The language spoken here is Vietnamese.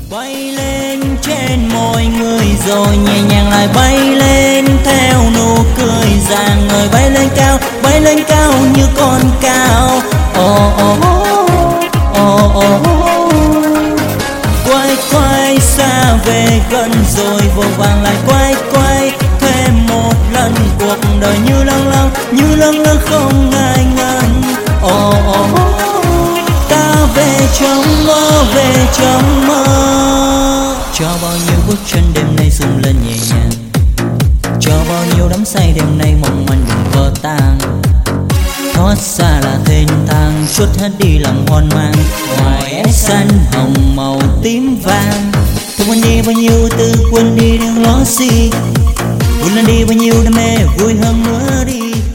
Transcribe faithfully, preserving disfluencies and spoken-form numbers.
Bay lên trên môi người rồi nhẹ nhàng lại bay lên theo nụ cười rạng ngời, bay lên cao, bay lên cao như con cao. Ồ ồ ồ ồ quay quay xa về gần rồi vội vàng lại quay quay thêm một lần, cuộc đời như lâng lâng như lâng lâng không ngại ngần. Ồ ồ ta về trong mơ, về trong mơ, cho bao nhiêu bước chân đêm nay rung lên nhẹ nhàng, cho bao nhiêu đắm say đêm nay mong manh đừng vỡ tan. Thoát xa là thênh thang, chút hết đi lòng hoang mang, ngoài ánh xanh hồng màu tím vàng. Thôi quên đi bao nhiêu tư, quên đi đừng lo gì, quên đi bao nhiêu đam mê vui hơn nữa đi.